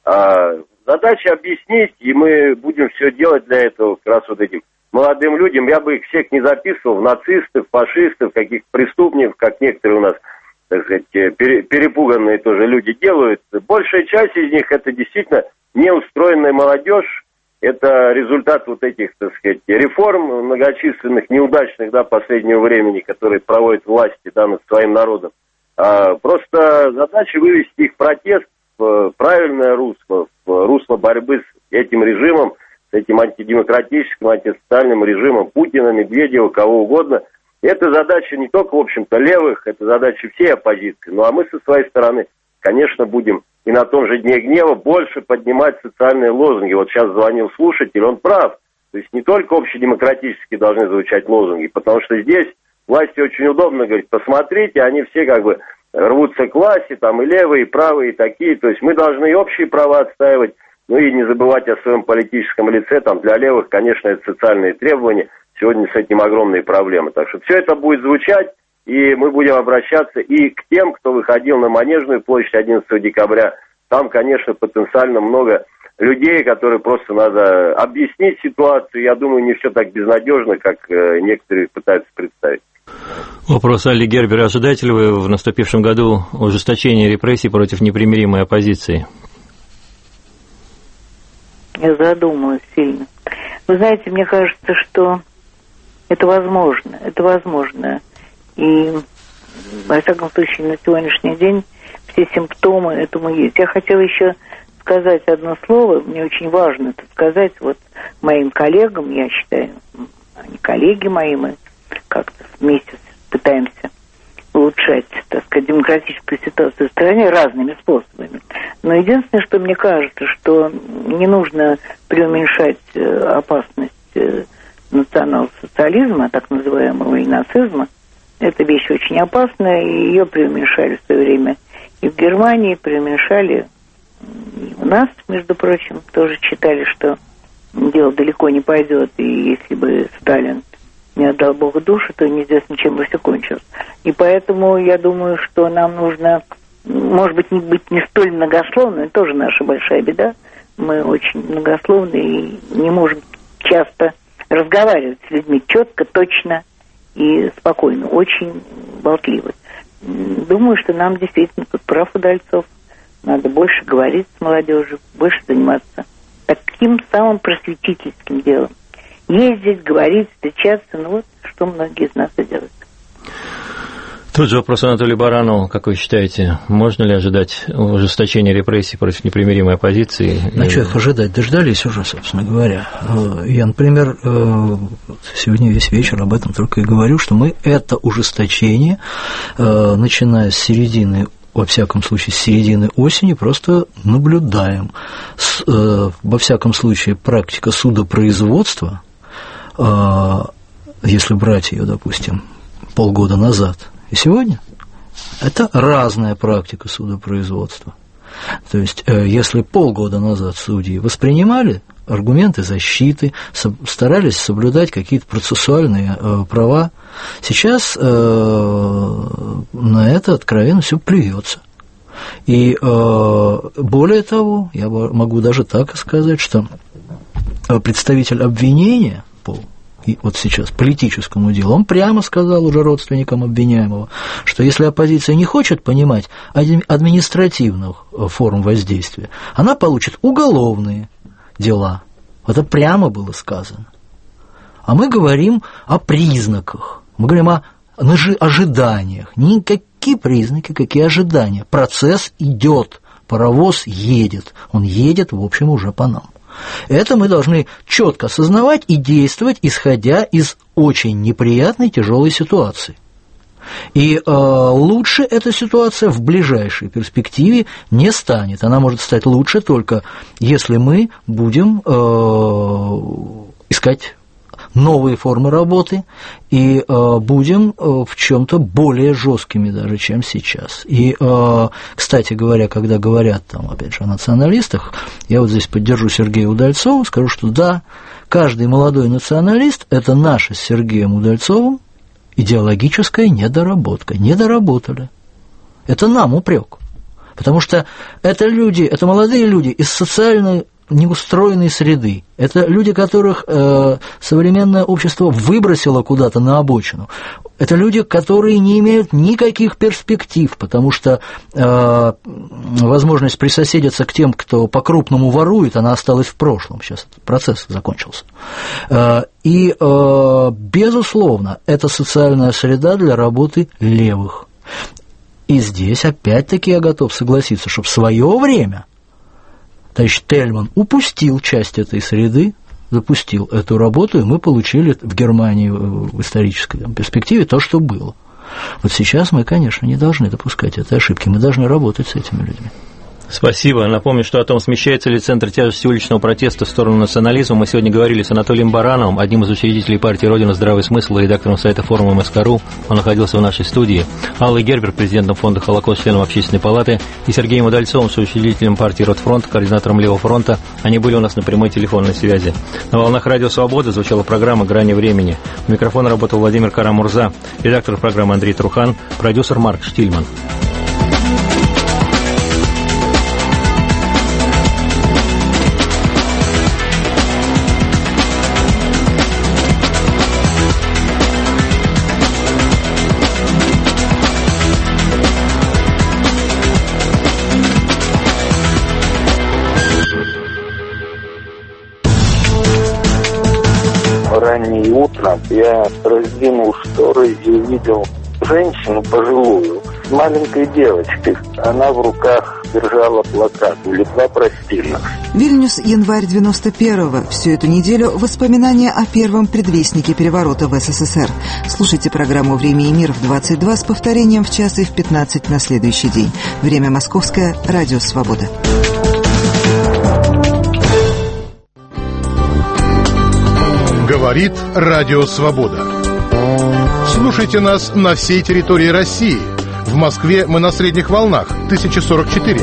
А задача объяснить, и мы будем все делать для этого, как раз вот этим молодым людям. Я бы их всех не записывал в нацистов, фашистов, каких-то преступников, как некоторые у нас, так сказать, перепуганные тоже люди делают. Большая часть из них это действительно неустроенная молодежь. Это результат вот этих, так сказать, реформ многочисленных, неудачных, да, последнего времени, которые проводят власти, да, над своим народом. А, просто задача вывести их протест в правильное русло, в русло борьбы с этим режимом, с этим антидемократическим, антисоциальным режимом Путина, Медведева, кого угодно. Это задача не только, в общем-то, левых, это задача всей оппозиции. Ну, а мы со своей стороны, конечно, будем и на том же Дне гнева больше поднимать социальные лозунги. Вот сейчас звонил слушатель, он прав. То есть не только общедемократически должны звучать лозунги, потому что здесь власти очень удобно говорить, посмотрите, они все как бы рвутся к власти, там и левые, и правые, и такие. То есть мы должны и общие права отстаивать, ну и не забывать о своем политическом лице. Там для левых, конечно, это социальные требования. Сегодня с этим огромные проблемы. Так что все это будет звучать. И мы будем обращаться и к тем, кто выходил на Манежную площадь одиннадцатого декабря. Там, конечно, потенциально много людей, которые просто надо объяснить ситуацию. Я думаю, не все так безнадежно, как некоторые пытаются представить. Вопрос Алле Гербер. Ожидаете ли вы в наступившем году ужесточения репрессий против непримиримой оппозиции? Я задумалась сильно. Вы знаете, мне кажется, что это возможно. Это возможно. И, во всяком случае, на сегодняшний день все симптомы этому есть. Я хотела еще сказать одно слово, мне очень важно это сказать вот моим коллегам, я считаю, они коллеги мои, мы как-то вместе пытаемся улучшать, так сказать, демократическую ситуацию в стране разными способами. Но единственное, что мне кажется, что не нужно преуменьшать опасность национал-социализма, так называемого, и нацизма. Эта вещь очень опасная, и ее преуменьшали в свое время и в Германии, преуменьшали и у нас, между прочим, тоже считали, что дело далеко не пойдет, и если бы Сталин не отдал Богу душу, то неизвестно, чем бы все кончилось. И поэтому я думаю, что нам нужно, может быть, не быть не столь многословными, это тоже наша большая беда. Мы очень многословны и не можем часто разговаривать с людьми четко, точно и спокойно, очень болтливо. Думаю, что нам действительно, тут прав Удальцов, надо больше говорить с молодежью, больше заниматься таким самым просветительским делом. Ездить, говорить, встречаться, ну вот, что многие из нас и делают. Тот же вопрос Анатолию Баранову. Как вы считаете, можно ли ожидать ужесточения репрессий против непримиримой оппозиции? А что их ожидать? Дождались уже, собственно говоря. Я, например, сегодня весь вечер об этом только и говорю, что мы это ужесточение, начиная с середины, во всяком случае, с середины осени, просто наблюдаем. С, во всяком случае, практика судопроизводства, если брать ее, допустим, полгода назад, и сегодня это разная практика судопроизводства. То есть, если полгода назад судьи воспринимали аргументы защиты, старались соблюдать какие-то процессуальные права, сейчас на это откровенно все плюется. И более того, я могу даже так сказать, что представитель обвинения по и вот сейчас политическому делу, он прямо сказал уже родственникам обвиняемого, что если оппозиция не хочет понимать административных форм воздействия, она получит уголовные дела. Это прямо было сказано. А мы говорим о признаках, мы говорим о ожиданиях. Никак, какие признаки, какие ожидания. Процесс идет, паровоз едет, он едет, в общем, уже по нам. Это мы должны четко осознавать и действовать, исходя из очень неприятной, тяжелой ситуации. И э, лучше эта ситуация в ближайшей перспективе не станет. Она может стать лучше только если мы будем э, искать новые формы работы и э, будем э, в чем-то более жесткими даже, чем сейчас. И, э, кстати говоря, когда говорят там, опять же, о националистах, я вот здесь поддержу Сергея Удальцова, скажу, что да, каждый молодой националист – это наша с Сергеем Удальцовым идеологическая недоработка. Не доработали. Это нам упрек. Потому что это люди, это молодые люди из социальной неустроенной среды. Это люди, которых э, современное общество выбросило куда-то на обочину. Это люди, которые не имеют никаких перспектив, потому что э, возможность присоседиться к тем, кто по-крупному ворует, она осталась в прошлом. Сейчас этот процесс закончился. Э, и, э, безусловно, это социальная среда для работы левых. И здесь, опять-таки, я готов согласиться, что в свое время товарищ Тельман упустил часть этой среды, запустил эту работу, и мы получили в Германии в исторической там, перспективе то, что было. Вот сейчас мы, конечно, не должны допускать этой ошибки, мы должны работать с этими людьми. Спасибо. Напомню, что о том, смещается ли центр тяжести уличного протеста в сторону национализма, мы сегодня говорили с Анатолием Барановым, одним из учредителей партии «Родина. Здравый смысл» и редактором сайта форума эм эс ка точка ру. Он находился в нашей студии. Аллой Гербер, президентом фонда «Холокост», членом Общественной палаты, и Сергеем Удальцовым, соучредителем партии «Ротфронт», координатором Левого фронта. Они были у нас на прямой телефонной связи. На волнах радио «Свобода» звучала программа «Грани времени». У микрофона работал Владимир Карамурза, редактор программы Андрей Трухан, продюсер Марк Штильман. Раннее утро я раздвинул шторы и увидел женщину пожилую с маленькой девочкой. Она в руках держала плакат «Литва простильных». Вильнюс, январь девяносто первого. Всю эту неделю воспоминания о первом предвестнике переворота в эс эс эс эр. Слушайте программу «Время и мир» в двадцать два с повторением в час и в пятнадцать на следующий день. Время московское. Радио «Свобода». Говорит Радио Свобода. Слушайте нас на всей территории России. В Москве мы на средних волнах тысяча сорок четыре.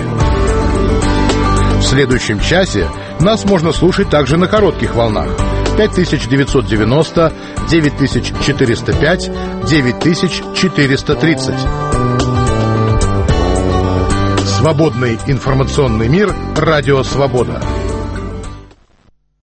В следующем часе нас можно слушать также на коротких волнах пять тысяч девятьсот девяносто, девять тысяч четыреста пять, девять тысяч четыреста тридцать. Свободный информационный мир. Радио Свобода.